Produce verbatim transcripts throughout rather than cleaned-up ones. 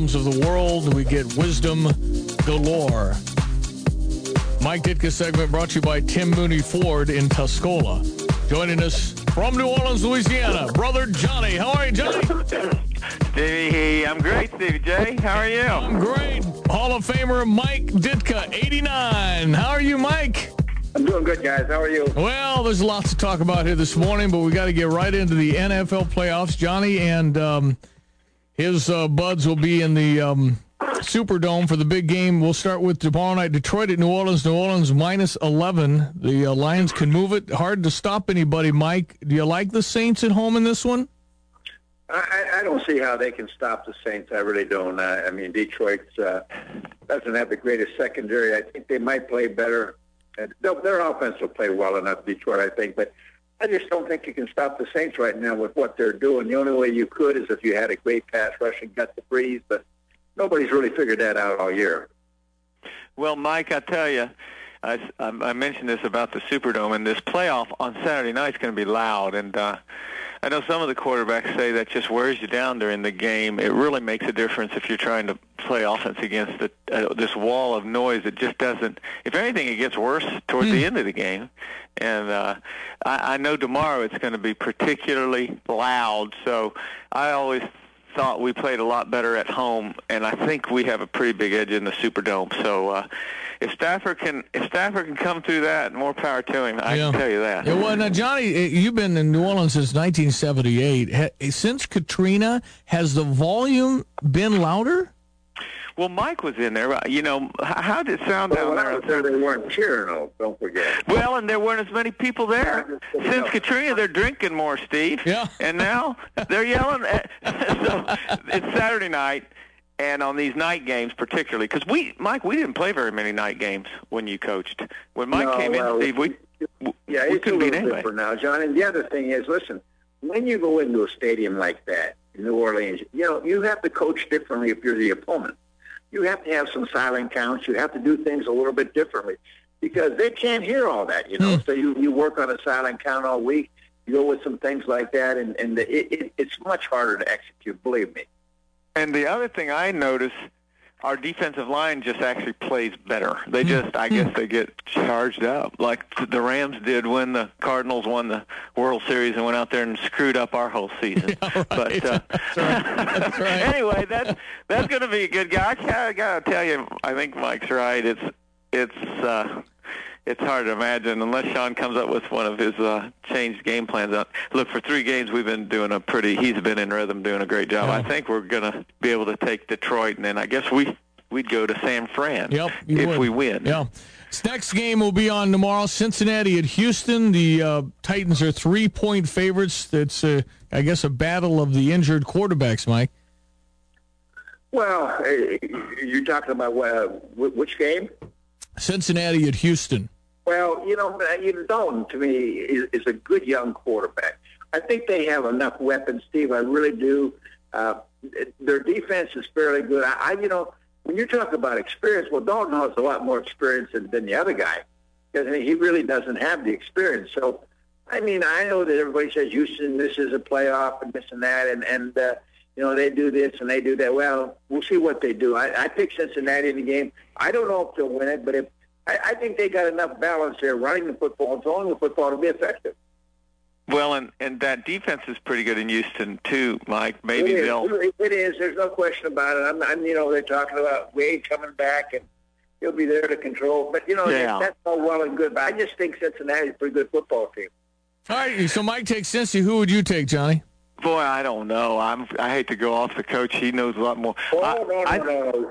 problems of the world, we get wisdom galore. Mike Ditka segment brought to you by Tim Mooney Ford in Tuscola. Joining us from New Orleans, Louisiana, brother Johnny. How are you, Johnny? Stevie, I'm great, Stevie J. How are you? I'm great. Hall of Famer Mike Ditka, eighty-nine. How are you, Mike? I'm doing good, guys. How are you? Well, there's lots to talk about here this morning, but we got to get right into the N F L playoffs. Johnny and um, his uh, buds will be in the um, Superdome for the big game. We'll start with tomorrow night, Detroit at New Orleans. New Orleans minus eleven. The uh, Lions can move it. Hard to stop anybody, Mike. Do you like the Saints at home in this one? I, I don't see how they can stop the Saints. I really don't. Uh, I mean, Detroit uh, doesn't have the greatest secondary. I think they might play better. And their offense will play well enough, Detroit, I think. But I just don't think you can stop the Saints right now with what they're doing. The only way you could is if you had a great pass rush and got the breeze. But nobody's really figured that out all year. Well, Mike, I tell you, I, I mentioned this about the Superdome, and this playoff on Saturday night is going to be loud. And uh, I know some of the quarterbacks say that just wears you down during the game. It really makes a difference if you're trying to play offense against the, uh, this wall of noise. It just doesn't. If anything, it gets worse towards mm. the end of the game. And uh, I, I know tomorrow it's going to be particularly loud. So I always thought we played a lot better at home, and I think we have a pretty big edge in the Superdome. So uh, if Stafford can, if Stafford can come through that, more power to him. I yeah. can tell you that. Yeah, well, now Johnny, you've been in New Orleans since nineteen seventy-eight. Since Katrina, has the volume been louder? Well, Mike was in there. You know, how did it sound well, down there? Well, they weren't cheering, though, don't forget. Well, and there weren't as many people there. Since Katrina, they're drinking more, Steve. Yeah. And now they're yelling. At, so it's Saturday night, and on these night games particularly, because we, Mike, we didn't play very many night games when you coached. When Mike no, came well, in, Steve, we, yeah, we it's couldn't a beat little anybody. different now, John. And the other thing is, listen, when you go into a stadium like that in New Orleans, you know, you have to coach differently if you're the opponent. You have to have some silent counts. You have to do things a little bit differently because they can't hear all that, you know. Mm. So you, you work on a silent count all week. You go with some things like that, and, and it, it, it's much harder to execute, believe me. And the other thing I noticed, our defensive line just actually plays better. They just, I guess they get charged up like the Rams did when the Cardinals won the World Series and went out there and screwed up our whole season. Yeah, right. But uh, that's right. That's right. Anyway, that's that's going to be a good guy. I got to tell you, I think Mike's right. It's it's uh, it's hard to imagine unless Sean comes up with one of his uh, changed game plans. Uh, look, for three games we've been doing a pretty. He's been in rhythm, doing a great job. Yeah. I think we're going to be able to take Detroit, and then I guess we we'd go to San Fran. Yep, if would. we win. Yeah. This next game will be on tomorrow. Cincinnati at Houston. The uh, Titans are three-point favorites. It's, uh, I guess, a battle of the injured quarterbacks, Mike. Well, you're talking about uh, which game? Cincinnati at Houston. Well, you know, Dalton, to me, is, is a good young quarterback. I think they have enough weapons, Steve. I really do. Uh, their defense is fairly good. I, I, you know, when you talk about experience, well, Dalton has a lot more experience than, than the other guy because he really doesn't have the experience. So, I mean, I know that everybody says Houston, this is a playoff and this and that, and, and uh, you know, they do this and they do that. Well, we'll see what they do. I, I pick Cincinnati in the game. I don't know if they'll win it, but if I, I think they got enough balance there, running the football and throwing the football to be effective. Well, and, and that defense is pretty good in Houston, too, Mike. Maybe it is. they'll... It is. There's no question about it. I'm, I'm, you know, they're talking about Wade coming back, and he'll be there to control. But, you know, yeah. that's all well and good. But I just think Cincinnati's a pretty good football team. All right, so Mike takes Cincy. Who would you take, Johnny? Boy, I don't know. I'm. I hate to go off the coach. He knows a lot more. Oh, I, no, I, no,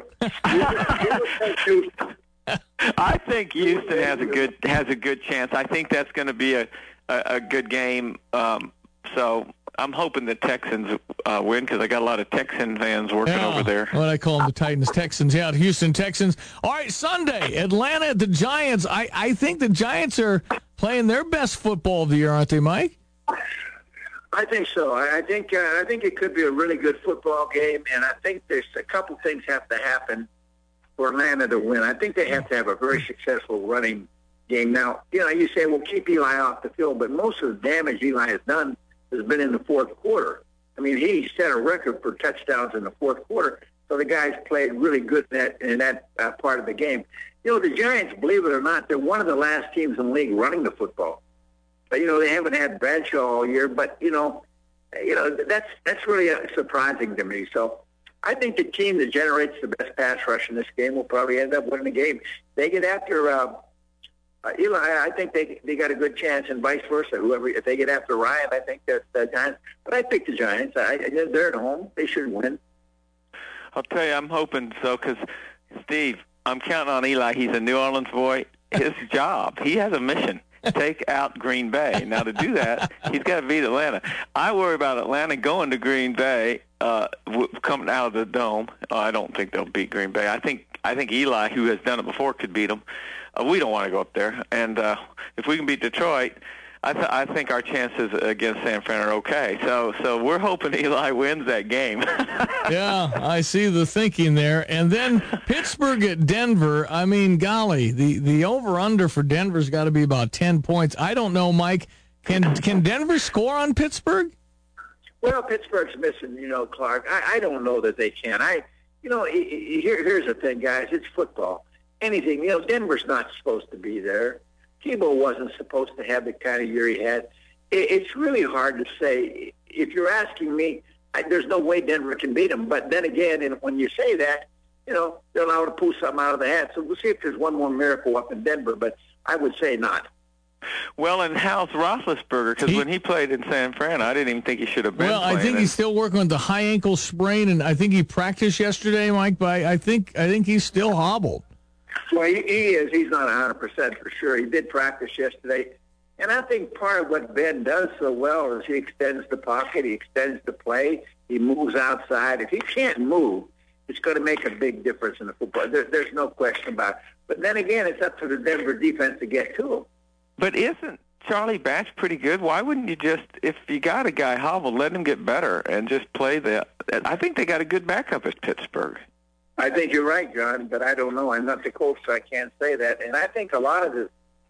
no. I think Houston has a good has a good chance. I think that's going to be a, a, a good game. Um, so I'm hoping the Texans uh, win because I got a lot of Texan fans working yeah, over there. What I call them, the Titans, Texans. Yeah, the Houston Texans. All right, Sunday, Atlanta at the Giants. I, I think the Giants are playing their best football of the year, aren't they, Mike? I think so. I think uh, I think it could be a really good football game, and I think there's a couple things have to happen for Atlanta to win. I think they have to have a very successful running game. Now, you know, you say, well, keep Eli off the field, but most of the damage Eli has done has been in the fourth quarter. I mean, he set a record for touchdowns in the fourth quarter. So the guys played really good in that, in that uh, part of the game. You know, the Giants, believe it or not, they're one of the last teams in the league running the football. But, you know, they haven't had Bradshaw all year, but, you know, you know that's that's really uh, surprising to me. So I think the team that generates the best pass rush in this game will probably end up winning the game. They get after uh, uh, Eli, I think they they got a good chance, and vice versa. Whoever, if they get after Ryan, I think that the Giants. But I pick the Giants. I, they're at home. They should win. I'll tell you, I'm hoping so, because, Steve, I'm counting on Eli. He's a New Orleans boy. His job, he has a mission. Take out Green Bay. Now, to do that, he's got to beat Atlanta. I worry about Atlanta going to Green Bay, uh, w- coming out of the dome. Oh, I don't think they'll beat Green Bay. I think I think Eli, who has done it before, could beat them. Uh, we don't want to go up there. And uh, if we can beat Detroit, I, th- I think our chances against San Fran are okay. So, so we're hoping Eli wins that game. Yeah, I see the thinking there. And then Pittsburgh at Denver. I mean, golly, the, the over-under for Denver's got to be about ten points. I don't know, Mike. Can can Denver score on Pittsburgh? Well, Pittsburgh's missing, you know, Clark. I, I don't know that they can. I, you know, here, here's the thing, guys. It's football. Anything, you know, Denver's not supposed to be there. Tebow wasn't supposed to have the kind of year he had. It, it's really hard to say. If you're asking me, I, there's no way Denver can beat them. But then again, and when you say that, you know, they're allowed to pull something out of the hat. So we'll see if there's one more miracle up in Denver. But I would say not. Well, and how's Roethlisberger? Because when he played in San Fran, I didn't even think he should have been Well, playing. I think and... he's still working with the high ankle sprain, and I think he practiced yesterday, Mike. But I think I think he's still hobbled. Well, he, he is. He's not one hundred percent for sure. He did practice yesterday. And I think part of what Ben does so well is he extends the pocket, he extends the play, he moves outside. If he can't move, it's going to make a big difference in the football. There, there's no question about it. But then again, it's up to the Denver defense to get to him. But isn't Charlie Batch pretty good? Why wouldn't you just, if you got a guy hobbled, let him get better and just play the – I think they got a good backup at Pittsburgh. I think you're right, John, but I don't know. I'm not the coach, so I can't say that. And I think a lot of the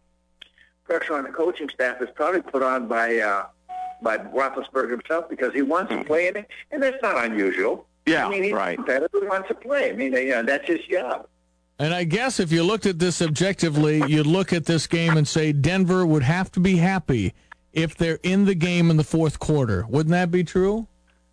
pressure on the coaching staff is probably put on by uh, by Roethlisberger himself because he wants to play in it, and that's not unusual. Yeah, I mean, he's right. competitive, he wants to play. I mean, you know, that's his job. And I guess if you looked at this objectively, you'd look at this game and say Denver would have to be happy if they're in the game in the fourth quarter. Wouldn't that be true?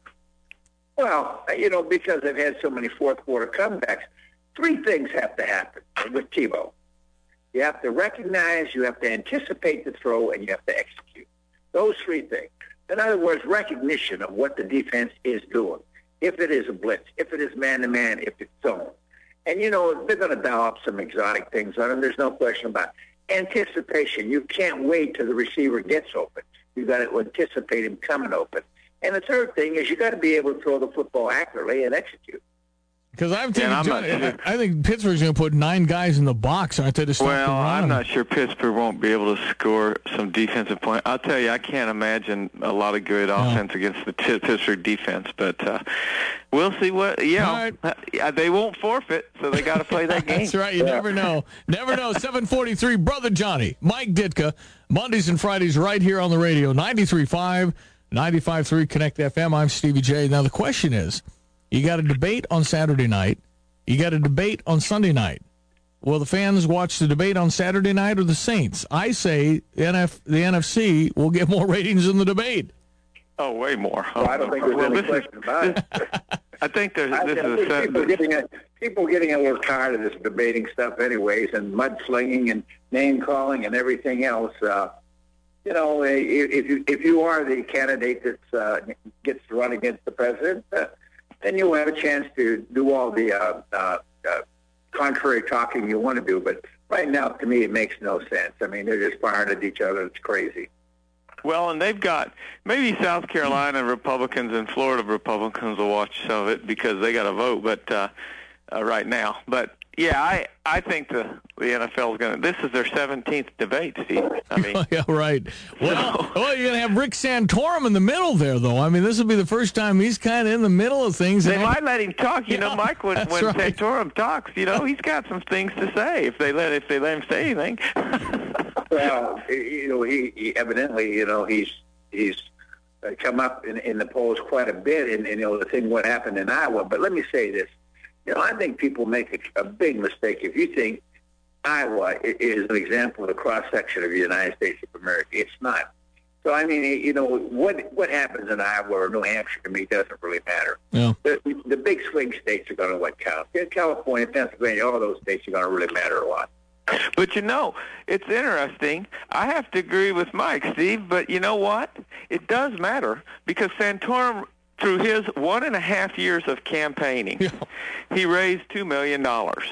Well, you know, because they've had so many fourth-quarter comebacks, three things have to happen with Tebow. You have to recognize, you have to anticipate the throw, and you have to execute. Those three things. In other words, recognition of what the defense is doing. If it is a blitz, if it is man-to-man, if it's zone. And, you know, they're going to dial up some exotic things on them. There's no question about it. Anticipation. You can't wait till the receiver gets open. You've got to anticipate him coming open. And the third thing is you got to be able to throw the football accurately and execute. Because I'm thinking, Yeah, John, I'm not sure. I think Pittsburgh's going to put nine guys in the box, aren't they, to stop Well, the run? I'm not sure Pittsburgh won't be able to score some defensive points. I'll tell you, I can't imagine a lot of good offense against the P- Pittsburgh defense, but uh, we'll see what, you know, uh, they won't forfeit, so they got to play that game. That's right. You Yeah. never know. Never know. seven forty-three, Brother Johnny, Mike Ditka, Mondays and Fridays right here on the radio, ninety-three point five, ninety-five point three Connect F M. I'm Stevie J. Now, the question is, you got a debate on Saturday night. You got a debate on Sunday night. Will the fans watch the debate on Saturday night or the Saints? I say N F, the N F C will get more ratings than the debate. Oh, way more. Well, I don't think there's Well, any this question is, about it. this, I think there's, I, this I is think a people getting a, people getting a little tired of this debating stuff anyways, and mudslinging and name-calling and everything else. Uh, you know, if you, if you are the candidate that uh, gets to run against the president, uh, then you'll have a chance to do all the uh, uh, uh, contrary talking you want to do. But right now, to me, it makes no sense. I mean, they're just firing at each other. It's crazy. Well, and they've got, maybe South Carolina Republicans and Florida Republicans will watch some of it because they got to vote, but uh, uh, right now. But, yeah, I, I think the, the N F L is going to, this is their seventeenth debate, Steve. I mean, Yeah, right. Well, well you're going to have Rick Santorum in the middle there, though. I mean, this will be the first time he's kind of in the middle of things. they And- might let him talk. You Yeah, know, Mike, when, that's when right. Santorum talks, you know, he's got some things to say if they let, if they let him say anything. Well, you know, he, he evidently, you know, he's he's uh, come up in, in the polls quite a bit, and, and you know, the thing what happened in Iowa. But let me say this: You know, I think people make a, a big mistake if you think Iowa is an example of the cross-section of the United States of America. It's not. So, I mean, you know, what what happens in Iowa or New Hampshire to me doesn't really matter. Yeah. The, the big swing states are going to what count. California, Pennsylvania, all those states are going to really matter a lot. But, you know, it's interesting. I have to agree with Mike, Steve, but you know what? It does matter because Santorum, through his one and a half years of campaigning, yeah. he raised two million dollars.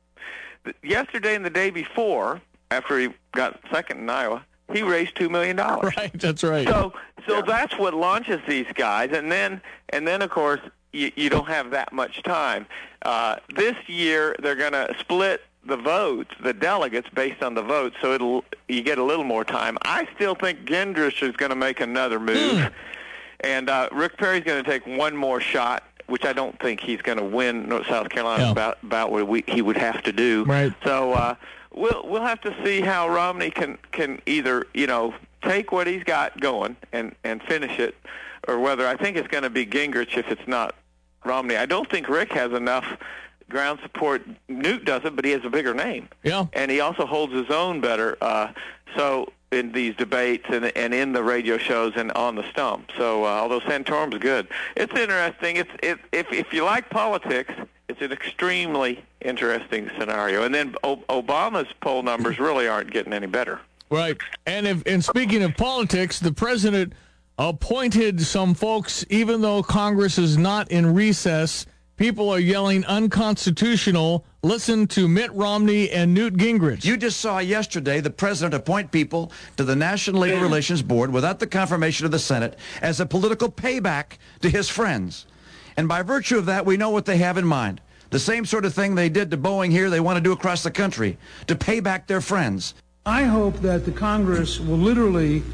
Yesterday and the day before, after he got second in Iowa, he raised two million dollars. Right, that's right. So, so yeah. that's what launches these guys, and then, and then of course, you, you don't have that much time. Uh, this year, they're going to split the votes, the delegates, based on the votes, so it'll you get a little more time. I still think Gingrich is going to make another move, mm. and uh, Rick Perry's going to take one more shot, which I don't think he's going to win North South Carolina. Yeah. about about what we, he would have to do. Right. So uh, we'll we'll have to see how Romney can can either you know take what he's got going and and finish it, or whether I think it's going to be Gingrich if it's not Romney. I don't think Rick has enough ground support. Newt doesn't, but he has a bigger name. Yeah. And he also holds his own better. Uh, so in these debates and and in the radio shows and on the stump. So uh, although Santorum's good, it's interesting. It's it, if if you like politics, it's an extremely interesting scenario. And then o- Obama's poll numbers really aren't getting any better. Right. And if and speaking of politics, the president appointed some folks, even though Congress is not in recess. People are yelling unconstitutional. Listen to Mitt Romney and Newt Gingrich. You just saw yesterday the president appoint people to the National Labor Relations Board without the confirmation of the Senate as a political payback to his friends. And by virtue of that, we know what they have in mind. The same sort of thing they did to Boeing here, they want to do across the country, to pay back their friends. I hope that the Congress will literally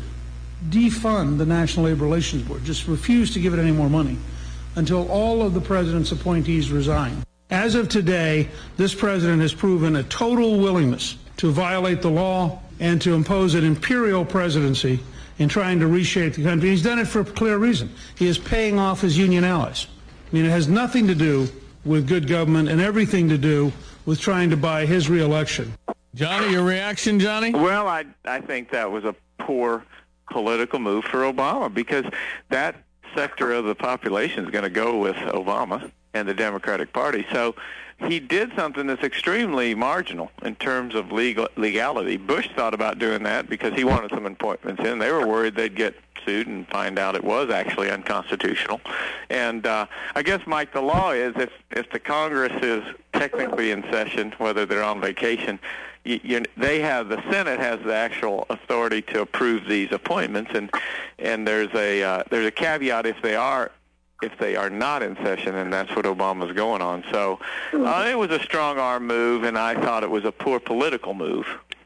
defund the National Labor Relations Board, just refuse to give it any more money, until all of the president's appointees resign. As of today, this president has proven a total willingness to violate the law and to impose an imperial presidency in trying to reshape the country. He's done it for a clear reason. He is paying off his union allies. I mean, it has nothing to do with good government and everything to do with trying to buy his reelection. Johnny, your reaction, Johnny? Well, I, I think that was a poor political move for Obama because that sector of the population is going to go with Obama and the Democratic Party. So he did something that's extremely marginal in terms of legal legality. Bush thought about doing that because he wanted some appointments in. They were worried they'd get sued and find out it was actually unconstitutional. And uh, I guess, Mike, the law is if, if the Congress is technically in session, whether they're on vacation, You, you, they have the Senate has the actual authority to approve these appointments, and and there's a uh, there's a caveat if they are if they are not in session, and that's what Obama's going on. So uh, it was a strong arm move, and I thought it was a poor political move.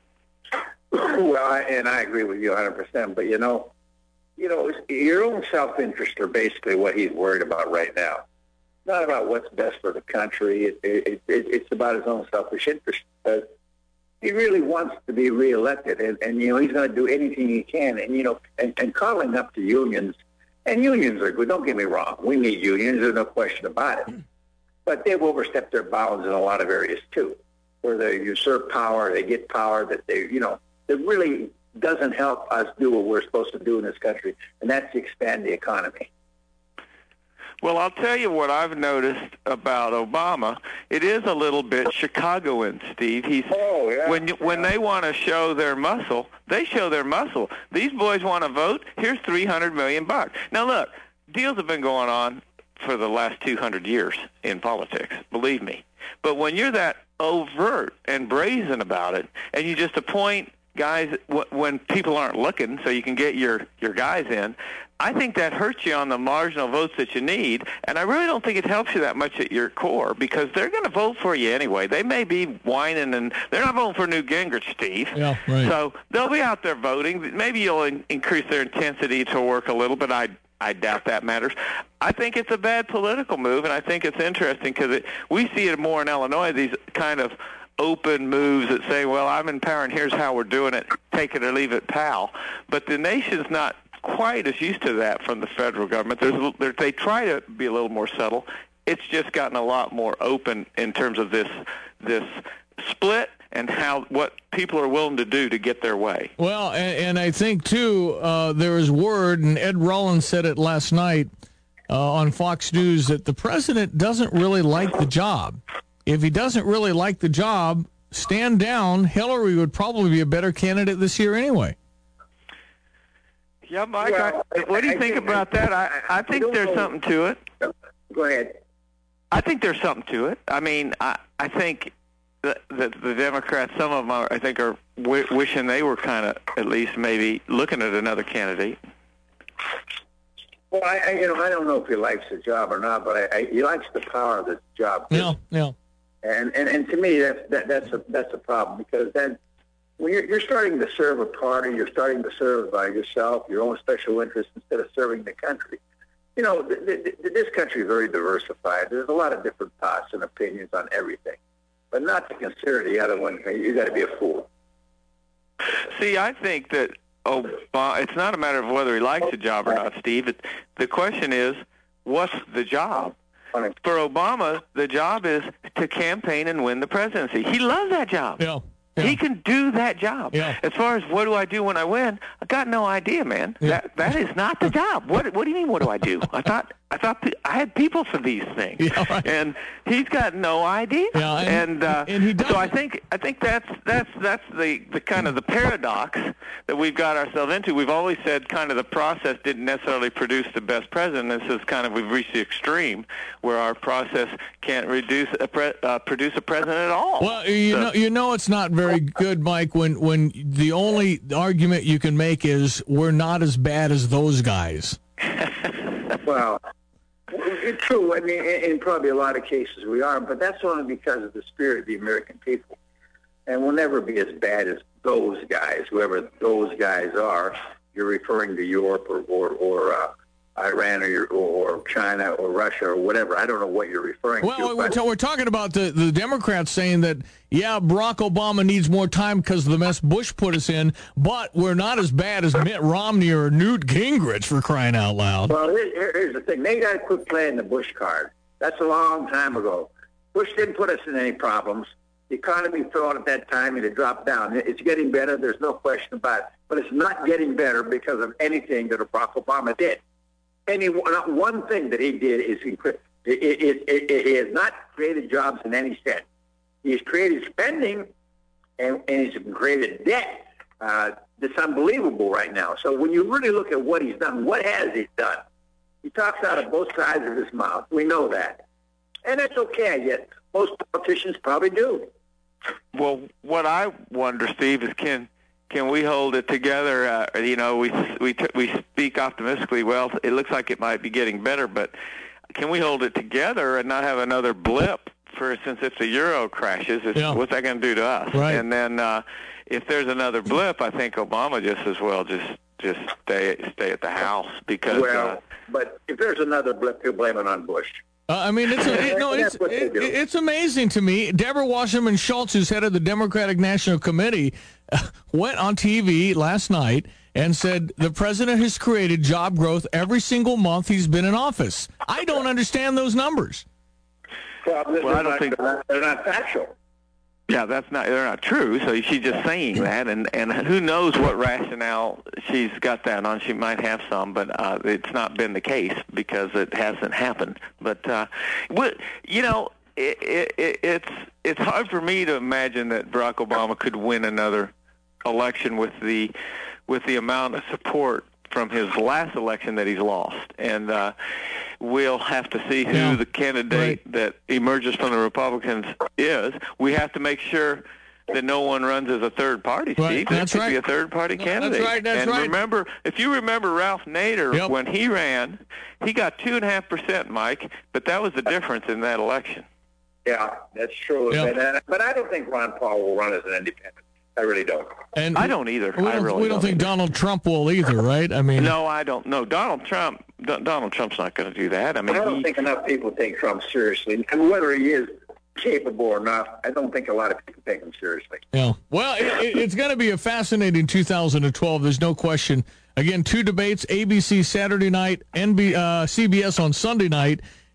Well, I, and I agree with you one hundred percent. But you know, you know, your own self-interest are basically what he's worried about right now. Not about what's best for the country. It, it, it, it's about his own selfish interest. Uh, He really wants to be reelected, and, and you know he's going to do anything he can. And you know, and, and calling up to unions, and unions are good. Don't get me wrong, we need unions. There's no question about it. But they've overstepped their bounds in a lot of areas too, where they usurp power, they get power that they, you know, that really doesn't help us do what we're supposed to do in this country, and that's to expand the economy. Well, I'll tell you what I've noticed about Obama. It is a little bit Chicagoan, Steve. He's oh, yeah, when yeah. when they want to show their muscle, they show their muscle. These boys want to vote. Here's three hundred million bucks. Now, look, deals have been going on for the last two hundred years in politics. Believe me. But when you're that overt and brazen about it, and you just appoint guys when people aren't looking, so you can get your your guys in, I think that hurts you on the marginal votes that you need, and I really don't think it helps you that much at your core because they're going to vote for you anyway. They may be whining, and they're not voting for Newt Gingrich, Steve. Yeah, right. So they'll be out there voting. Maybe you'll in- increase their intensity to work a little, but I I doubt that matters. I think it's a bad political move, and I think it's interesting because it, we see it more in Illinois, these kind of open moves that say, well, I'm in power, and here's how we're doing it. Take it or leave it, pal. But the nation's not quite as used to that from the federal government. There's, there, they try to be a little more subtle. it's just gotten a lot more open in terms of this this split and how what people are willing to do to get their way. Well, and, and I think, too, uh, there is word, and Ed Rollins said it last night uh, on Fox News, that the president doesn't really like the job. If he doesn't really like the job, stand down. Hillary would probably be a better candidate this year anyway. Yeah, Mike, Well, I, what do you I think think- about that? I, I think don't there's know. something to it. Go ahead. I think there's something to it. I mean, I, I think that the, the Democrats, some of them, are, I think, are w- wishing they were kind of at least maybe looking at another candidate. Well, I, I you know I don't know if he likes the job or not, but I, I, he likes the power of this job. No, no. And, and and to me, that's that, that's a that's a problem, because then when you're, you're starting to serve a party, you're starting to serve by yourself, your own special interests, instead of serving the country. You know, th- th- this country is very diversified. There's a lot of different thoughts and opinions on everything, but not to consider the other one. You got to be a fool. See, I think that Obama, it's not a matter of whether he likes the job or not, Steve. It, the question is, what's the job? For Obama, the job is to campaign and win the presidency. He loves that job. Yeah. Yeah. He can do that job. Yeah. As far as what do I do when I win, I got no idea, man. Yeah. That that is not the job. What What do you mean? What do I do? I thought I thought pe- I had people for these things, Yeah, right. and he's got no idea. Yeah, and- and uh, and he so I doesn't- think I think that's that's that's the the kind of the paradox that we've got ourselves into. We've always said kind of the process didn't necessarily produce the best president. This is kind of we've reached the extreme where our process can't reduce a pre, uh, produce a president at all. Well, you So- know, you know, it's not very good, Mike. When when the only argument you can make is we're not as bad as those guys. Well, it's true. I mean, in, in probably a lot of cases we are, but that's only because of the spirit of the American people. And we'll never be as bad as those guys, whoever those guys are. You're referring to Europe or or, or uh, Iran or, or China or Russia or whatever. I don't know what you're referring Well, to. we're, but- ta- we're talking about the, the Democrats saying that, yeah, Barack Obama needs more time because of the mess Bush put us in, but we're not as bad as Mitt Romney or Newt Gingrich, for crying out loud. Well, here, here- here's the thing. They got to quit playing the Bush card. That's a long time ago. Bush didn't put us in any problems. The economy fell at that time and it dropped down. It's getting better. There's no question about it. But it's not getting better because of anything that Barack Obama did. Any not one thing that he did is incre- it, it, it, it has not created jobs in any sense. He's created spending and, and he's created debt. Uh, that's unbelievable right now. So when you really look at what he's done, what has he done? He talks out of both sides of his mouth. We know that. And that's okay, yet most politicians probably do. Well, what I wonder, Steve, is can can we hold it together? Uh, you know, we we t- we speak optimistically. Well, it looks like it might be getting better, but can we hold it together and not have another blip? For instance, if the euro crashes, it's, Yeah. what's that going to do to us? Right. And then uh, if there's another blip, I think Obama just as well just just stay stay at the house because. Well, uh, but if there's another blip, he'll blame it on Bush. Uh, I mean, it's a, it, no, it's That's what they it, do. it's amazing to me. Deborah Wasserman Schultz, who's head of the Democratic National Committee, uh, went on T V last night and said the president has created job growth every single month he's been in office. I don't understand those numbers. Well, this Well, is I don't not, think- they're not, they're not factual. Yeah, that's not they're not true. So she's just saying that, and and who knows what rationale she's got that on? She might have some, but uh, it's not been the case because it hasn't happened. But uh, what you know, it, it, it, it's it's hard for me to imagine that Barack Obama could win another election with the with the amount of support from his last election that he's lost, and uh, we'll have to see who Yeah. the candidate Right. that emerges from the Republicans is. We have to make sure that no one runs as a third party, Steve. Right. There That's could right. be a third party That's candidate. right. That's and right. remember, if you remember Ralph Nader, Yep. when he ran, he got two and a half percent, Mike, but that was the difference in that election. Yeah, that's true. Yeah. But, uh, but I don't think Ron Paul will run as an independent. I really don't. And I don't either. We I don't, really we don't think either. Donald Trump will either, right? I mean, No, I don't. No, Donald Trump. D- Donald Trump's not going to do that. I mean, I don't he, think enough people take Trump seriously. And whether he is capable or not, I don't think a lot of people take him seriously. Yeah. Well, it, it, it's going to be a fascinating two thousand twelve. There's no question. Again, two debates: A B C Saturday night, N B, uh, C B S on Sunday night,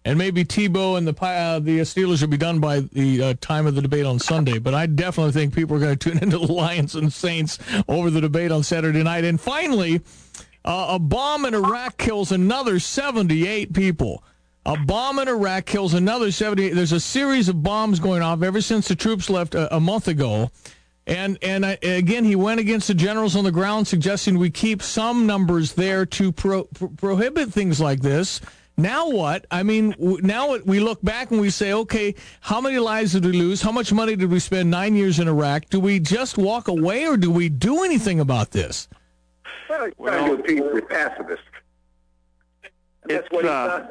and maybe Tebow and the uh, the Steelers will be done by the uh, time of the debate on Sunday. But I definitely think people are going to tune into the Lions and Saints over the debate on Saturday night. And finally, uh, a bomb in Iraq kills another seventy-eight people. A bomb in Iraq kills another seventy-eight. There's a series of bombs going off ever since the troops left a, a month ago. And and I, again, he went against the generals on the ground, suggesting we keep some numbers there to pro, pro, prohibit things like this. Now what? I mean, w- now we look back and we say, okay, how many lives did we lose? How much money did we spend nine years in Iraq? Do we just walk away, or do we do anything about this? Well, he's trying to appease the pacifist. And that's It's, what he's uh, done.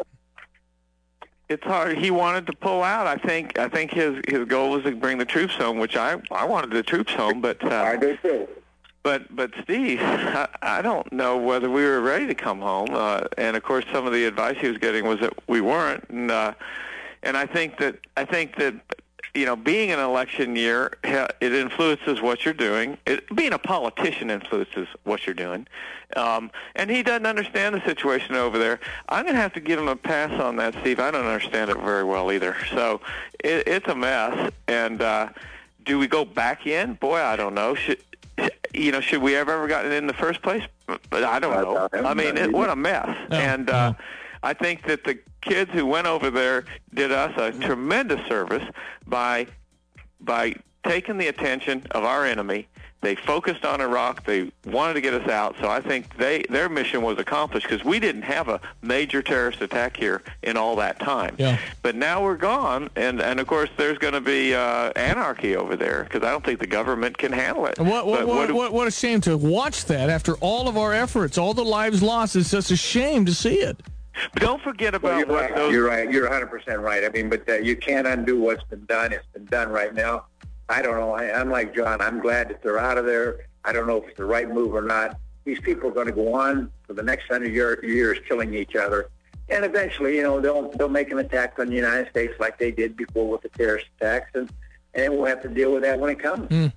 It's hard. He wanted to pull out. I think. I think his his goal was to bring the troops home, which I I wanted the troops home, but uh, I do too. but but Steve, I, I don't know whether we were ready to come home. Uh, and of course, some of the advice he was getting was that we weren't. And uh, and I think that I think that you know, being an election year, it influences what you're doing. It, being a politician influences what you're doing. Um, and he doesn't understand the situation over there. I'm going to have to give him a pass on that, Steve. I don't understand it very well either. So it, it's a mess. And uh, do we go back in? Boy, I don't know. Should, you know, should we have ever gotten in the first place? But I don't know. I mean, it, what a mess. No, and uh, no. I think that the kids who went over there did us a tremendous service by by taking the attention of our enemy. They focused on Iraq. They wanted to get us out. So I think they their mission was accomplished because we didn't have a major terrorist attack here in all that time. Yeah. But now we're gone, and, and of course there's going to be uh, anarchy over there because I don't think the government can handle it. What what, But what, do- what what a shame to watch that after all of our efforts, all the lives lost. It's just a shame to see it. But don't forget about Well, you're what right. those. You're right. You're one hundred percent right. I mean, but uh, you can't undo what's been done. It's been done right now. I don't know. I, I'm like John. I'm glad that they're out of there. I don't know if it's the right move or not. These people are going to go on for the next hundred year, years killing each other. And eventually, you know, they'll they'll make an attack on the United States like they did before with the terrorist attacks. And, and we'll have to deal with that when it comes. Mm.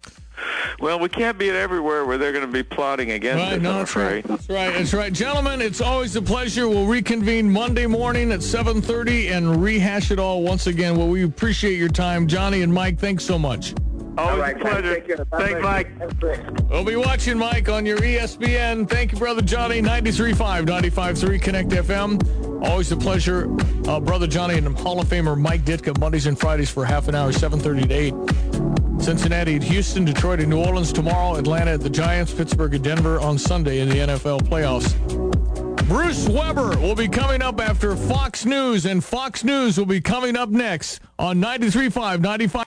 Well, we can't be everywhere where they're going to be plotting against Right, us, no, I'm that's afraid. right. That's right. That's right. Gentlemen, it's always a pleasure. We'll reconvene Monday morning at seven thirty and rehash it all once again. Well, we appreciate your time. Johnny and Mike, thanks so much. Always All right, a guys, pleasure. take care. Thanks, Mike. We'll be watching, Mike, on your E S P N. Thank you, Brother Johnny. ninety-three point five, ninety-five point three Connect F M. Always a pleasure. Uh, Brother Johnny and Hall of Famer Mike Ditka, Mondays and Fridays for half an hour, seven thirty to eight. Cincinnati at Houston, Detroit at New Orleans tomorrow, Atlanta at the Giants, Pittsburgh at Denver on Sunday in the N F L playoffs. Bruce Weber will be coming up after Fox News, and Fox News will be coming up next on ninety-three point five, ninety-five